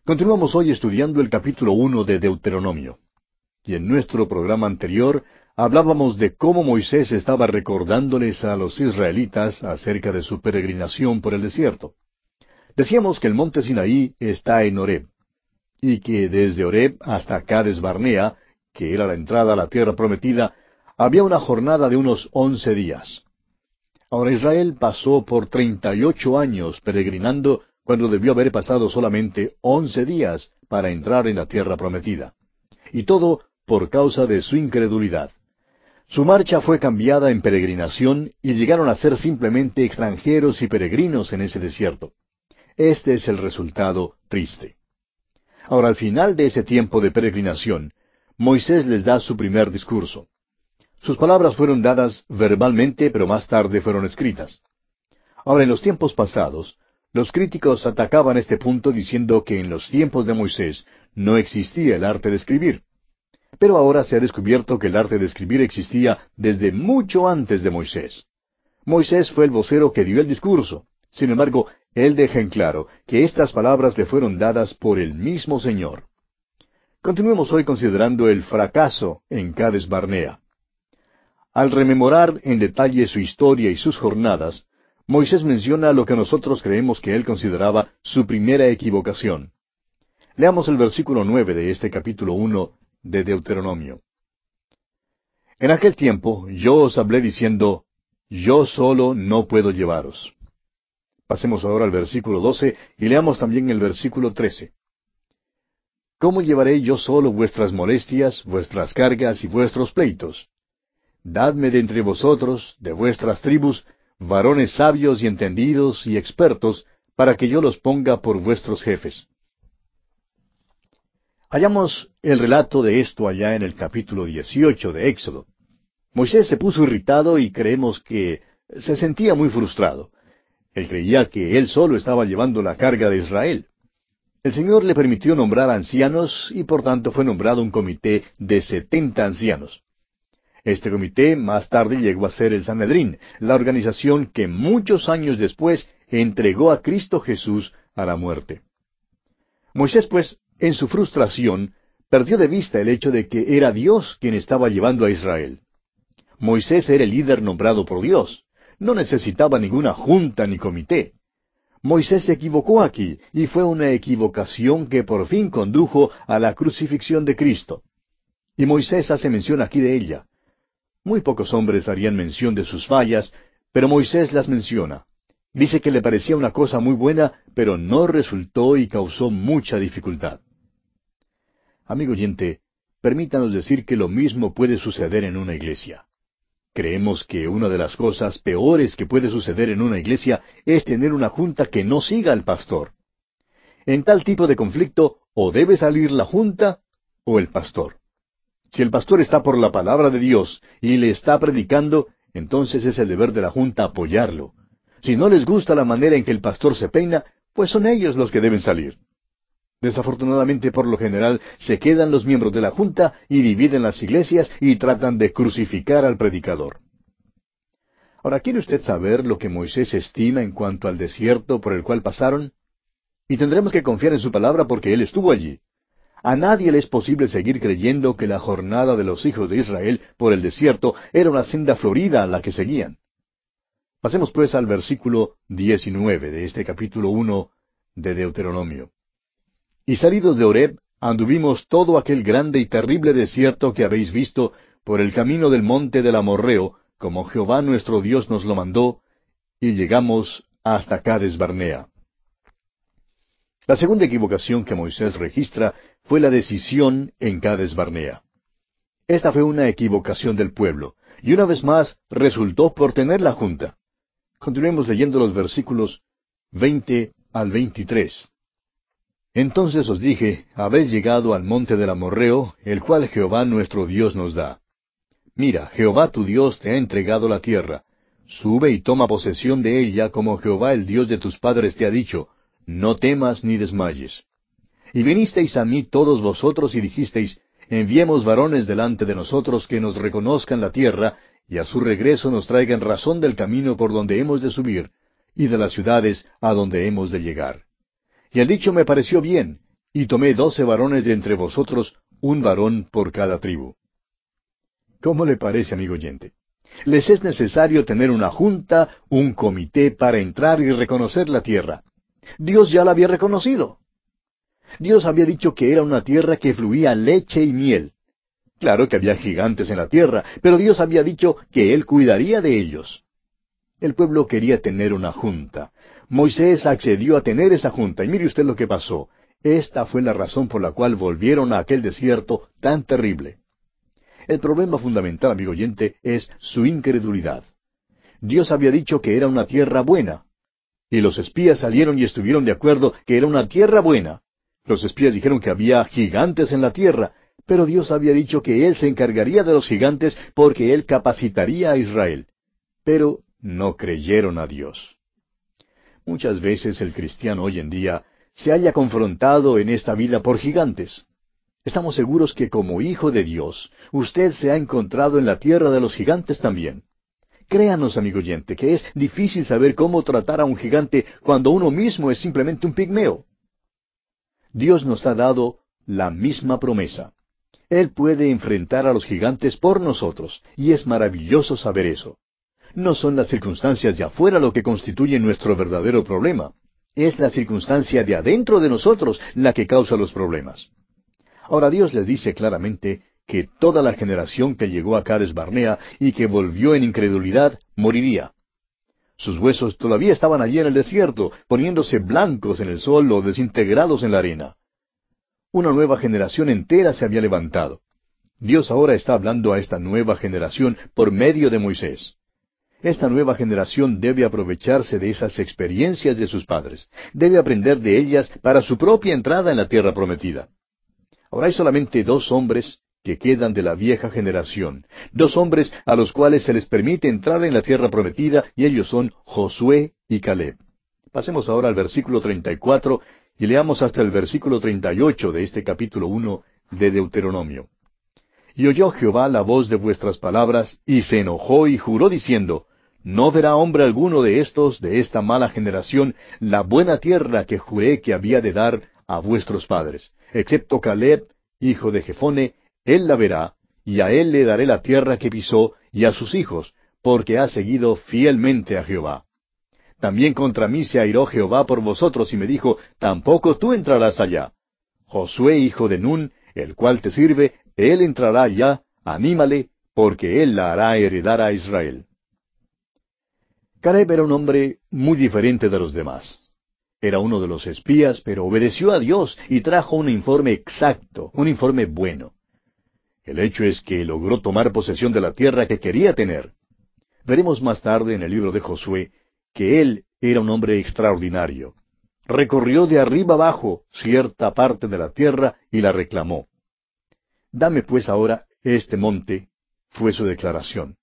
Continuamos hoy estudiando el capítulo 1 de Deuteronomio. Y en nuestro programa anterior hablábamos de cómo Moisés estaba recordándoles a los israelitas acerca de su peregrinación por el desierto. Decíamos que el monte Sinaí está en Horeb, y que desde Horeb hasta Cades Barnea, que era la entrada a la tierra prometida, había una jornada de unos 11 días. Ahora Israel pasó por 38 años peregrinando cuando debió haber pasado solamente 11 días para entrar en la tierra prometida. Y todo por causa de su incredulidad. Su marcha fue cambiada en peregrinación y llegaron a ser simplemente extranjeros y peregrinos en ese desierto. Este es el resultado triste. Ahora, al final de ese tiempo de peregrinación, Moisés les da su primer discurso. Sus palabras fueron dadas verbalmente, pero más tarde fueron escritas. Ahora, en los tiempos pasados, los críticos atacaban este punto diciendo que en los tiempos de Moisés no existía el arte de escribir. Pero ahora se ha descubierto que el arte de escribir existía desde mucho antes de Moisés. Moisés fue el vocero que dio el discurso. Sin embargo, él deja en claro que estas palabras le fueron dadas por el mismo Señor. Continuemos hoy considerando el fracaso en Cades Barnea. Al rememorar en detalle su historia y sus jornadas, Moisés menciona lo que nosotros creemos que él consideraba su primera equivocación. Leamos el versículo 9 de este capítulo 1 de Deuteronomio. En aquel tiempo yo os hablé diciendo, yo solo no puedo llevaros. Pasemos ahora al versículo 12 y leamos también el versículo 13. ¿Cómo llevaré yo solo vuestras molestias, vuestras cargas y vuestros pleitos? Dadme de entre vosotros, de vuestras tribus, varones sabios y entendidos y expertos, para que yo los ponga por vuestros jefes. Hallamos el relato de esto allá en el capítulo 18 de Éxodo. Moisés se puso irritado y creemos que se sentía muy frustrado. Él creía que él solo estaba llevando la carga de Israel. El Señor le permitió nombrar ancianos y por tanto fue nombrado un comité de 70 ancianos. Este comité más tarde llegó a ser el Sanedrín, la organización que muchos años después entregó a Cristo Jesús a la muerte. Moisés, pues, en su frustración, perdió de vista el hecho de que era Dios quien estaba llevando a Israel. Moisés era el líder nombrado por Dios. No necesitaba ninguna junta ni comité. Moisés se equivocó aquí, y fue una equivocación que por fin condujo a la crucifixión de Cristo. Y Moisés hace mención aquí de ella. Muy pocos hombres harían mención de sus fallas, pero Moisés las menciona. Dice que le parecía una cosa muy buena, pero no resultó y causó mucha dificultad. Amigo oyente, permítanos decir que lo mismo puede suceder en una iglesia. Creemos que una de las cosas peores que puede suceder en una iglesia es tener una junta que no siga al pastor. En tal tipo de conflicto, o debe salir la junta o el pastor. Si el pastor está por la palabra de Dios y le está predicando, entonces es el deber de la junta apoyarlo. Si no les gusta la manera en que el pastor se peina, pues son ellos los que deben salir. Desafortunadamente, por lo general, se quedan los miembros de la junta y dividen las iglesias y tratan de crucificar al predicador. Ahora, ¿quiere usted saber lo que Moisés estima en cuanto al desierto por el cual pasaron? Y tendremos que confiar en su palabra porque él estuvo allí. A nadie le es posible seguir creyendo que la jornada de los hijos de Israel por el desierto era una senda florida a la que seguían. Pasemos pues al versículo 19 de este capítulo 1 de Deuteronomio. Y salidos de Horeb, anduvimos todo aquel grande y terrible desierto que habéis visto por el camino del monte del Amorreo, como Jehová nuestro Dios nos lo mandó, y llegamos hasta Cades Barnea. La segunda equivocación que Moisés registra fue la decisión en Cades Barnea. Esta fue una equivocación del pueblo, y una vez más resultó por tener la junta. Continuemos leyendo los versículos 20 al 23. Entonces os dije, habéis llegado al monte del Amorreo, el cual Jehová nuestro Dios nos da. Mira, Jehová tu Dios te ha entregado la tierra. Sube y toma posesión de ella, como Jehová el Dios de tus padres te ha dicho. No temas ni desmayes. Y vinisteis a mí todos vosotros y dijisteis, enviemos varones delante de nosotros que nos reconozcan la tierra, y a su regreso nos traigan razón del camino por donde hemos de subir, y de las ciudades a donde hemos de llegar. Y el dicho me pareció bien, y tomé 12 varones de entre vosotros, un varón por cada tribu. ¿Cómo le parece, amigo oyente? Les es necesario tener una junta, un comité para entrar y reconocer la tierra. Dios ya la había reconocido. Dios había dicho que era una tierra que fluía leche y miel. Claro que había gigantes en la tierra, pero Dios había dicho que Él cuidaría de ellos. El pueblo quería tener una junta. Moisés accedió a tener esa junta, y mire usted lo que pasó. Esta fue la razón por la cual volvieron a aquel desierto tan terrible. El problema fundamental, amigo oyente, es su incredulidad. Dios había dicho que era una tierra buena. Y los espías salieron y estuvieron de acuerdo que era una tierra buena. Los espías dijeron que había gigantes en la tierra, pero Dios había dicho que Él se encargaría de los gigantes porque Él capacitaría a Israel. Pero no creyeron a Dios. Muchas veces el cristiano hoy en día se halla confrontado en esta vida por gigantes. Estamos seguros que como hijo de Dios, usted se ha encontrado en la tierra de los gigantes también. Créanos, amigo oyente, que es difícil saber cómo tratar a un gigante cuando uno mismo es simplemente un pigmeo. Dios nos ha dado la misma promesa. Él puede enfrentar a los gigantes por nosotros, y es maravilloso saber eso. No son las circunstancias de afuera lo que constituye nuestro verdadero problema. Es la circunstancia de adentro de nosotros la que causa los problemas. Ahora Dios les dice claramente que toda la generación que llegó a Cades Barnea y que volvió en incredulidad moriría. Sus huesos todavía estaban allí en el desierto, poniéndose blancos en el sol o desintegrados en la arena. Una nueva generación entera se había levantado. Dios ahora está hablando a esta nueva generación por medio de Moisés. Esta nueva generación debe aprovecharse de esas experiencias de sus padres. Debe aprender de ellas para su propia entrada en la tierra prometida. Ahora hay solamente 2 hombres que quedan de la vieja generación, 2 hombres a los cuales se les permite entrar en la tierra prometida, y ellos son Josué y Caleb. Pasemos ahora al versículo 34 y leamos hasta el versículo 38 de este capítulo 1 de Deuteronomio. Y oyó Jehová la voz de vuestras palabras, y se enojó y juró diciendo, no verá hombre alguno de estos, de esta mala generación, la buena tierra que juré que había de dar a vuestros padres, excepto Caleb, hijo de Jefone, él la verá, y a él le daré la tierra que pisó, y a sus hijos, porque ha seguido fielmente a Jehová. También contra mí se airó Jehová por vosotros, y me dijo, tampoco tú entrarás allá. Josué, hijo de Nun, el cual te sirve, él entrará allá, anímale, porque él la hará heredar a Israel. Caleb era un hombre muy diferente de los demás. Era uno de los espías, pero obedeció a Dios y trajo un informe exacto, un informe bueno. El hecho es que logró tomar posesión de la tierra que quería tener. Veremos más tarde en el libro de Josué que él era un hombre extraordinario. Recorrió de arriba abajo cierta parte de la tierra y la reclamó. Dame pues ahora este monte, fue su declaración.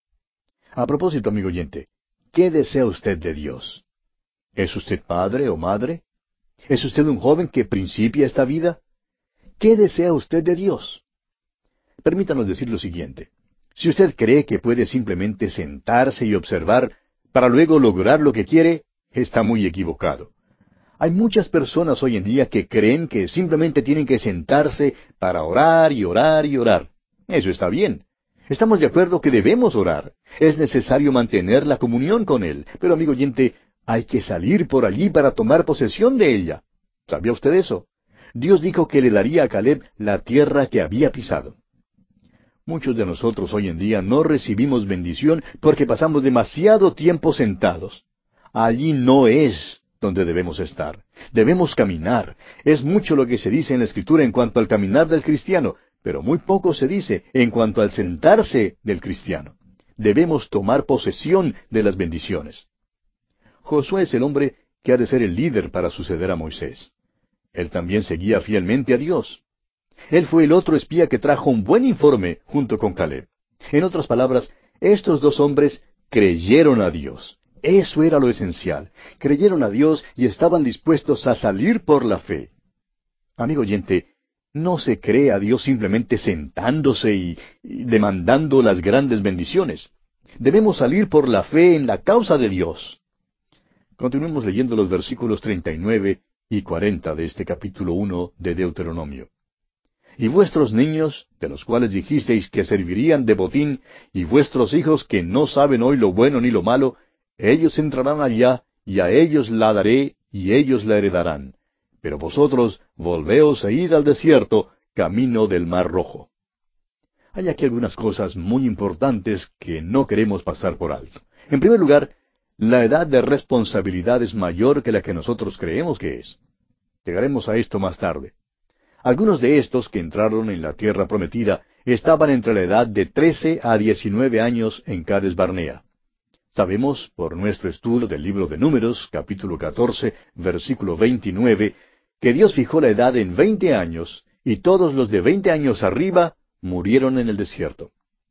A propósito, amigo oyente, ¿qué desea usted de Dios? ¿Es usted padre o madre? ¿Es usted un joven que principia esta vida? ¿Qué desea usted de Dios? Permítanos decir lo siguiente. Si usted cree que puede simplemente sentarse y observar para luego lograr lo que quiere, está muy equivocado. Hay muchas personas hoy en día que creen que simplemente tienen que sentarse para orar y orar y orar. Eso está bien. Estamos de acuerdo que debemos orar. Es necesario mantener la comunión con Él. Pero, amigo oyente, hay que salir por allí para tomar posesión de ella. ¿Sabía usted eso? Dios dijo que le daría a Caleb la tierra que había pisado. Muchos de nosotros hoy en día no recibimos bendición porque pasamos demasiado tiempo sentados. Allí no es donde debemos estar. Debemos caminar. Es mucho lo que se dice en la Escritura en cuanto al caminar del cristiano, pero muy poco se dice en cuanto al sentarse del cristiano. Debemos tomar posesión de las bendiciones. Josué es el hombre que ha de ser el líder para suceder a Moisés. Él también seguía fielmente a Dios. Él fue el otro espía que trajo un buen informe junto con Caleb. En otras palabras, estos 2 hombres creyeron a Dios. Eso era lo esencial. Creyeron a Dios y estaban dispuestos a salir por la fe. Amigo oyente, no se cree a Dios simplemente sentándose y demandando las grandes bendiciones. Debemos salir por la fe en la causa de Dios. Continuemos leyendo los versículos 39 y 40 de este capítulo 1 de Deuteronomio. Y vuestros niños, de los cuales dijisteis que servirían de botín, y vuestros hijos que no saben hoy lo bueno ni lo malo, ellos entrarán allá, y a ellos la daré, y ellos la heredarán. Pero vosotros volveos e id al desierto, camino del Mar Rojo. Hay aquí algunas cosas muy importantes que no queremos pasar por alto. En primer lugar, la edad de responsabilidad es mayor que la que nosotros creemos que es. Llegaremos a esto más tarde. Algunos de estos que entraron en la tierra prometida estaban entre la edad de 13 a 19 años en Cades Barnea. Sabemos, por nuestro estudio del libro de Números, capítulo 14, versículo 29, que Dios fijó la edad en 20 años, y todos los de 20 años arriba murieron en el desierto.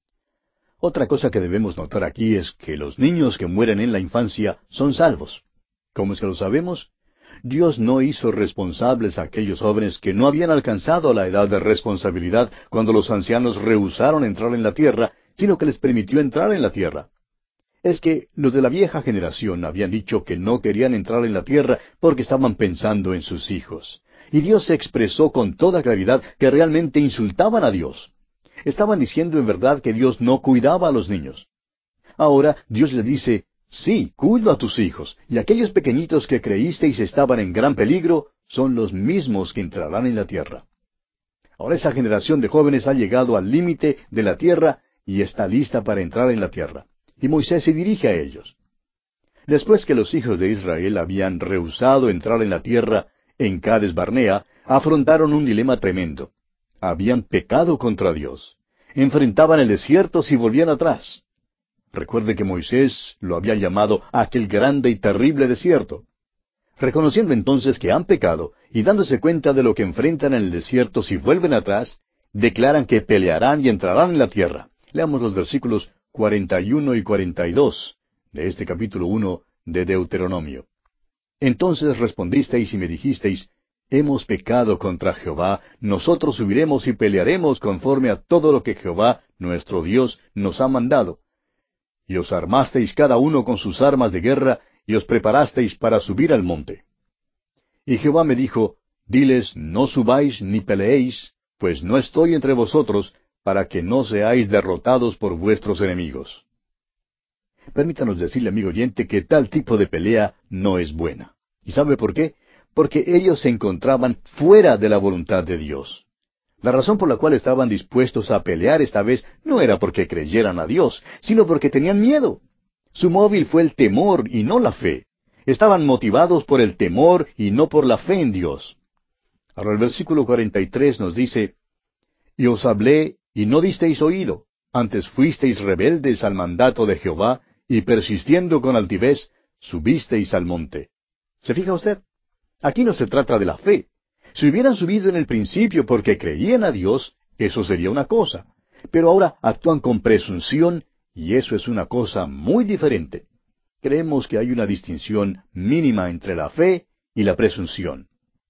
Otra cosa que debemos notar aquí es que los niños que mueren en la infancia son salvos. ¿Cómo es que lo sabemos? Dios no hizo responsables a aquellos jóvenes que no habían alcanzado la edad de responsabilidad cuando los ancianos rehusaron entrar en la tierra, sino que les permitió entrar en la tierra. Es que los de la vieja generación habían dicho que no querían entrar en la tierra porque estaban pensando en sus hijos. Y Dios se expresó con toda claridad que realmente insultaban a Dios. Estaban diciendo en verdad que Dios no cuidaba a los niños. Ahora Dios le dice, sí, cuido a tus hijos, y aquellos pequeñitos que creísteis estaban en gran peligro, son los mismos que entrarán en la tierra. Ahora esa generación de jóvenes ha llegado al límite de la tierra y está lista para entrar en la tierra. Y Moisés se dirige a ellos. Después que los hijos de Israel habían rehusado entrar en la tierra, en Cades Barnea, afrontaron un dilema tremendo. Habían pecado contra Dios. Enfrentaban el desierto si volvían atrás. Recuerde que Moisés lo había llamado aquel grande y terrible desierto. Reconociendo entonces que han pecado y dándose cuenta de lo que enfrentan en el desierto si vuelven atrás, declaran que pelearán y entrarán en la tierra. Leamos los versículos 41 y 42 de este capítulo 1 de Deuteronomio. Entonces respondisteis y me dijisteis, hemos pecado contra Jehová, nosotros subiremos y pelearemos conforme a todo lo que Jehová, nuestro Dios, nos ha mandado. Y os armasteis cada uno con sus armas de guerra, y os preparasteis para subir al monte. Y Jehová me dijo, diles, no subáis ni peleéis, pues no estoy entre vosotros, para que no seáis derrotados por vuestros enemigos. Permítanos decirle, amigo oyente, que tal tipo de pelea no es buena. ¿Y sabe por qué? Porque ellos se encontraban fuera de la voluntad de Dios. La razón por la cual estaban dispuestos a pelear esta vez no era porque creyeran a Dios, sino porque tenían miedo. Su móvil fue el temor y no la fe. Estaban motivados por el temor y no por la fe en Dios. Ahora el versículo 43 nos dice, y os hablé y no disteis oído, antes fuisteis rebeldes al mandato de Jehová, y persistiendo con altivez, subisteis al monte. ¿Se fija usted? Aquí no se trata de la fe. Si hubieran subido en el principio porque creían a Dios, eso sería una cosa. Pero ahora actúan con presunción, y eso es una cosa muy diferente. Creemos que hay una distinción mínima entre la fe y la presunción.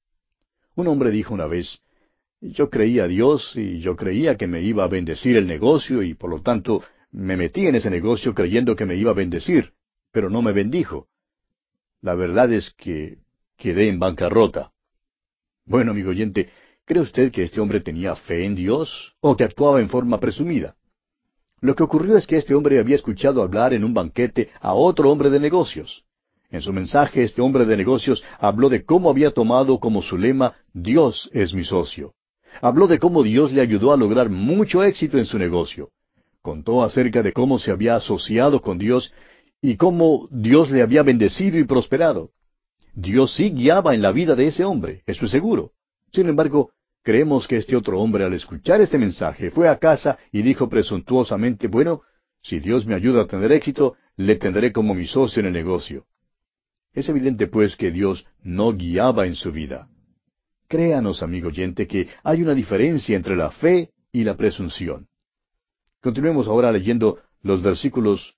Un hombre dijo una vez, yo creía a Dios y yo creía que me iba a bendecir el negocio y por lo tanto me metí en ese negocio creyendo que me iba a bendecir, pero no me bendijo. La verdad es que quedé en bancarrota. Bueno, amigo oyente, ¿cree usted que este hombre tenía fe en Dios o que actuaba en forma presumida? Lo que ocurrió es que este hombre había escuchado hablar en un banquete a otro hombre de negocios. En su mensaje, este hombre de negocios habló de cómo había tomado como su lema, Dios es mi socio. Habló de cómo Dios le ayudó a lograr mucho éxito en su negocio. Contó acerca de cómo se había asociado con Dios y cómo Dios le había bendecido y prosperado. Dios sí guiaba en la vida de ese hombre, eso es seguro. Sin embargo, creemos que este otro hombre al escuchar este mensaje fue a casa y dijo presuntuosamente, bueno, si Dios me ayuda a tener éxito, le tendré como mi socio en el negocio. Es evidente pues que Dios no guiaba en su vida. Créanos, amigo oyente, que hay una diferencia entre la fe y la presunción. Continuemos ahora leyendo los versículos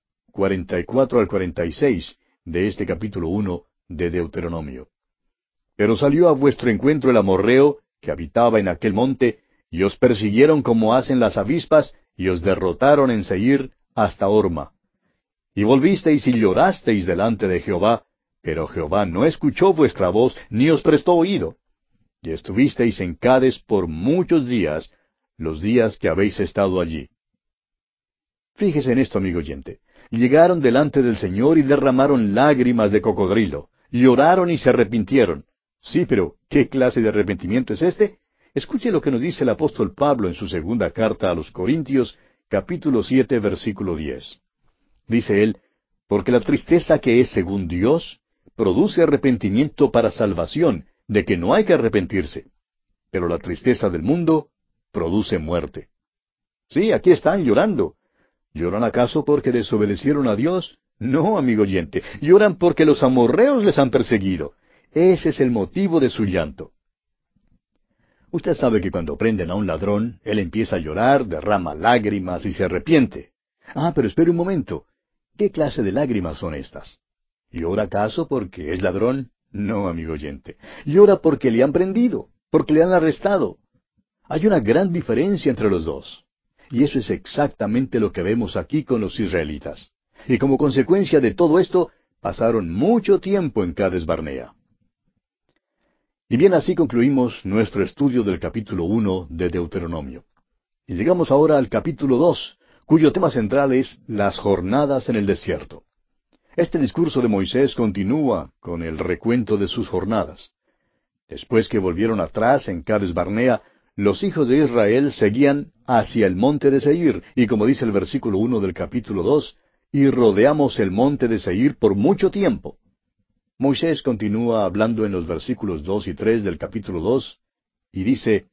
44 al 46 de este capítulo 1 de Deuteronomio. Pero salió a vuestro encuentro el amorreo, que habitaba en aquel monte, y os persiguieron como hacen las avispas, y os derrotaron en Seir hasta Horma. Y volvisteis y llorasteis delante de Jehová, Pero Jehová no escuchó vuestra voz, ni os prestó oído. Y estuvisteis en Cades por muchos días, los días que habéis estado allí. Fíjese en esto, amigo oyente. Llegaron delante del Señor y derramaron lágrimas de cocodrilo. Lloraron y se arrepintieron. Sí, pero ¿qué clase de arrepentimiento es este? Escuche lo que nos dice el apóstol Pablo en su segunda carta a los Corintios, capítulo 7, versículo 10. Dice él, porque la tristeza que es según Dios produce arrepentimiento para salvación, de que no hay que arrepentirse. Pero la tristeza del mundo produce muerte. Sí, aquí están llorando. ¿Lloran acaso porque desobedecieron a Dios? No, amigo oyente, lloran porque los amorreos les han perseguido. Ese es el motivo de su llanto. Usted sabe que cuando prenden a un ladrón, él empieza a llorar, derrama lágrimas y se arrepiente. Ah, pero espere un momento. ¿Qué clase de lágrimas son estas? ¿Llora acaso porque es ladrón? No, amigo oyente. Llora porque le han prendido, porque le han arrestado. Hay una gran diferencia entre los dos. Y eso es exactamente lo que vemos aquí con los israelitas. Y como consecuencia de todo esto, pasaron mucho tiempo en Cades Barnea. Y bien, así concluimos nuestro estudio del capítulo 1 de Deuteronomio. Y llegamos ahora al capítulo 2, cuyo tema central es las jornadas en el desierto. Este discurso de Moisés continúa con el recuento de sus jornadas. Después que volvieron atrás en Cades Barnea, los hijos de Israel seguían hacia el monte de Seir, y como dice el versículo 1 del capítulo 2, y rodeamos el monte de Seir por mucho tiempo. Moisés continúa hablando en los versículos 2 y 3 del capítulo 2, y dice,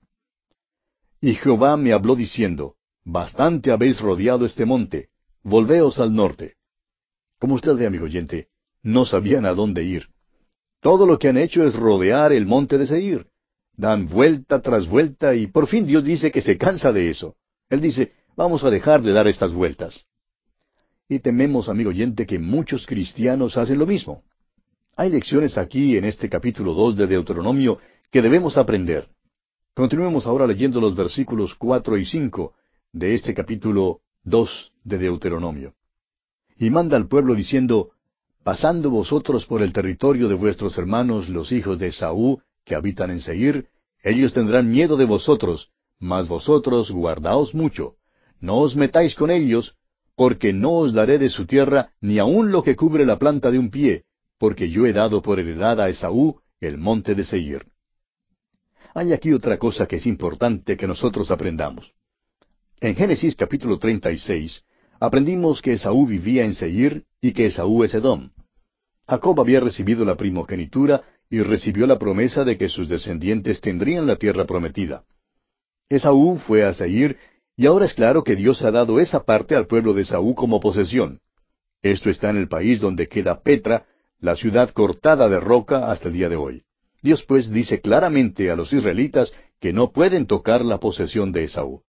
y Jehová me habló diciendo, bastante habéis rodeado este monte, volveos al norte. Como usted ve, amigo oyente, no sabían a dónde ir. Todo lo que han hecho es rodear el monte de Seir. Dan vuelta tras vuelta y por fin Dios dice que se cansa de eso. Él dice, vamos a dejar de dar estas vueltas. Y tememos, amigo oyente, que muchos cristianos hacen lo mismo. Hay lecciones aquí en este capítulo 2 de Deuteronomio que debemos aprender. Continuemos ahora leyendo los versículos 4 y 5 de este capítulo 2 de Deuteronomio. Y manda al pueblo diciendo, pasando vosotros por el territorio de vuestros hermanos los hijos de Esaú, que habitan en Seir, ellos tendrán miedo de vosotros, mas vosotros guardaos mucho. No os metáis con ellos, porque no os daré de su tierra ni aun lo que cubre la planta de un pie, porque yo he dado por heredad a Esaú el monte de Seir. Hay aquí otra cosa que es importante que nosotros aprendamos. En Génesis capítulo 36, aprendimos que Esaú vivía en Seir y que Esaú es Edom. Jacob había recibido la primogenitura y recibió la promesa de que sus descendientes tendrían la tierra prometida. Esaú fue a Seir y ahora es claro que Dios ha dado esa parte al pueblo de Esaú como posesión. Esto está en el país donde queda Petra, la ciudad cortada de roca hasta el día de hoy. Dios pues dice claramente a los israelitas que no pueden tocar la posesión de Esaú.